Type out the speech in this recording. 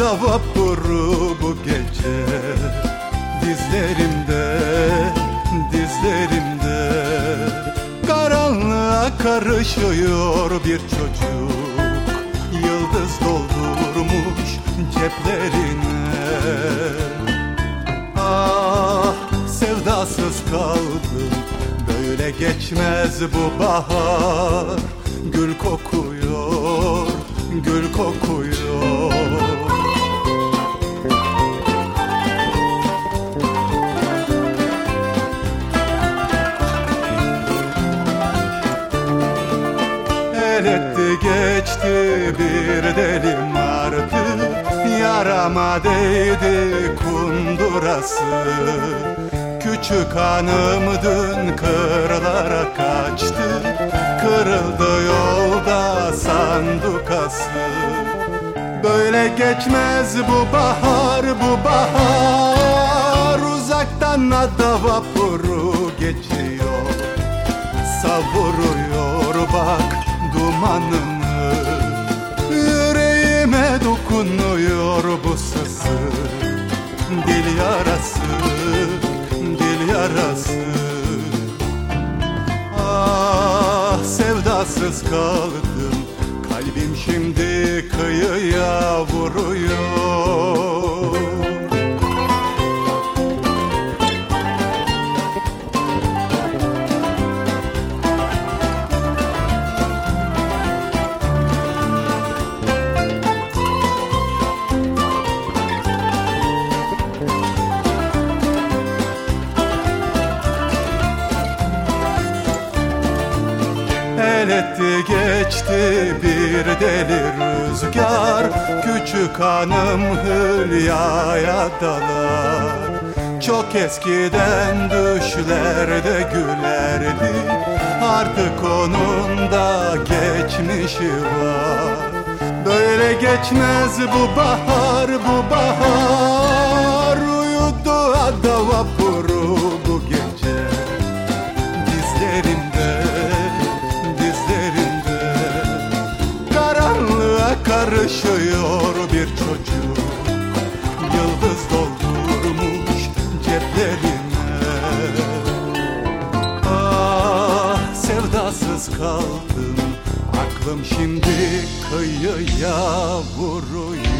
ada vapuru bu gece. Dizlerimde, dizlerimde karanlığa karışıyor bir çocuk. Yıldız doldurmuş ceplerine. Ah, sevdasız kaldım, böyle geçmez bu bahar. Gül kokuyor, gül kokuyor. El etti geçti bir deli martı, yarama değdi kundurası. Küçük hanım dün kırlara kaçtı, kırıldı yolda sandukası. Böyle geçmez bu bahar, bu bahar. Uzaktan ada vapuru geçiyor, savuruyor bak dumanını. Yüreğime dokunuyor bu sızı, dil yarası, dil yarası. Ah, sevdasız kaldım, kalbim şimdi kıyıya vuruyor. El etti geçti bir deli rüzgar, küçük hanım hülyaya dalar. Çok eskiden düşlerde gülerdi, artık onun da geçmişi var. Böyle geçmez bu bahar, bu bahar. Uyudu ada vapuru bu gece. Dizlerimde, dizlerimde karanlığa karışıyor bir çocuk. Yıldız doldurmuş ceplerime. Ah, sevdasız kaldım, aklım şimdi kıyıya vuruyor.